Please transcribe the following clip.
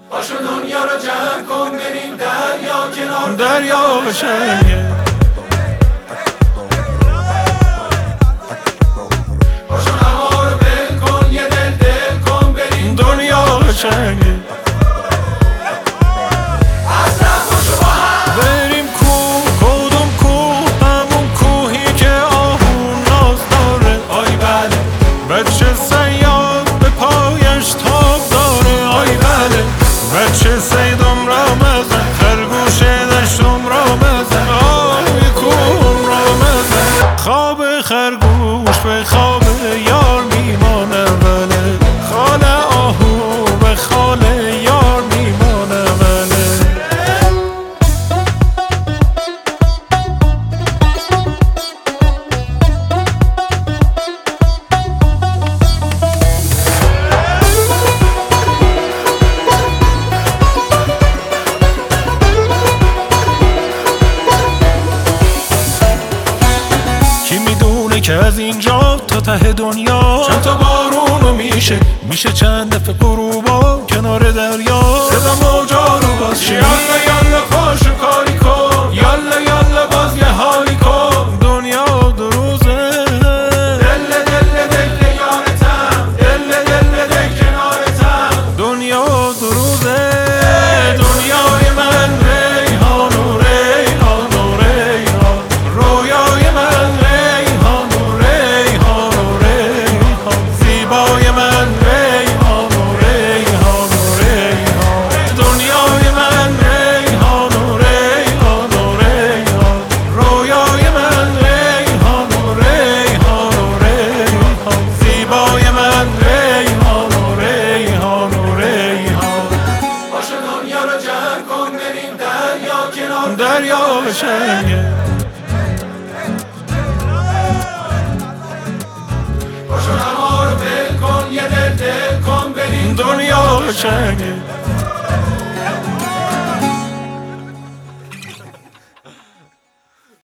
پاشو دنیا رو جمع کن بریم دریا کنار دریا قشنگه. پاشو هوا رو بل کن یه دل کن بریم دنیا قشنگه. اصلا پاشو با هم بریم کوه، کدوم کوه؟ همون کوهی که آهون ناز داره. آی بله بچه صیاد به پایش تاب داره. آی بله بچه صیدم را مزن، خرگوش دشتم را مزن، آی کوم را مزن. خواب خرگوش به خواب یار میمانه، بله خال آهو به خال یار میمانه، بله. کی میدونه که از اینجا تا ته دنیا چند تا بارونو میشه چند دفعه غروبا کنار دریا. صدا موجا رو باز شه یالا یالا پاشو کاری کن یالا یالا باز یه حالی کن دنیا دو روزه، دل یارتم دل کنارتم دنیا دو روزه. دنیای من ریحان و ریحان و ریحان رویای من ریحان و ریحان و ریحان زیبای من ریحان و ریحان و ریحان. دنیای من ریحان و ریحان و ریحان رویای من ریحان و ریحان و ریحان زیبای من ریحان و ریحان و ریحان. پاشو دنیا رو جمع کن بریم دریا کنار دریا قشنگه. پاشو هوا رو بل کن یه دل کن بریم دنیا قشنگه.